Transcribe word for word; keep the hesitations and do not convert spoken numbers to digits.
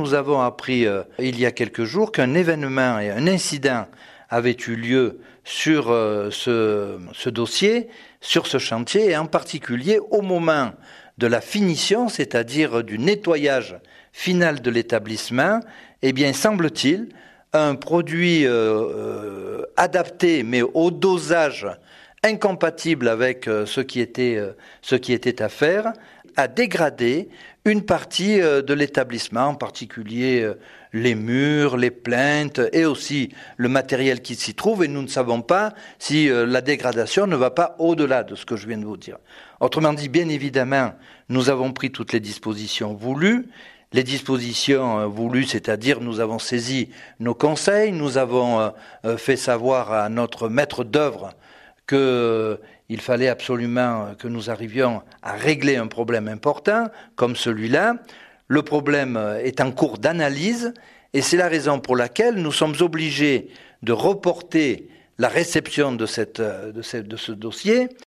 nous avons appris euh, il y a quelques jours qu'un événement et un incident avaient eu lieu sur euh, ce, ce dossier, sur ce chantier, et en particulier au moment de la finition, c'est-à-dire du nettoyage final de l'établissement, eh bien, semble-t-il, un produit euh, euh, adapté, mais au dosage incompatible avec euh, ce qui était, euh, ce qui était à faire, a dégradé une partie euh, de l'établissement, en particulier euh, les murs, les plinthes et aussi le matériel qui s'y trouve, et nous ne savons pas si euh, la dégradation ne va pas au-delà de ce que je viens de vous dire. Autrement dit, bien évidemment, nous avons pris toutes les dispositions voulues. Les dispositions voulues, c'est-à-dire nous avons saisi nos conseils, nous avons fait savoir à notre maître d'œuvre qu'il fallait absolument que nous arrivions à régler un problème important comme celui-là. Le problème est en cours d'analyse et c'est la raison pour laquelle nous sommes obligés de reporter la réception de, cette, de, ce, de ce dossier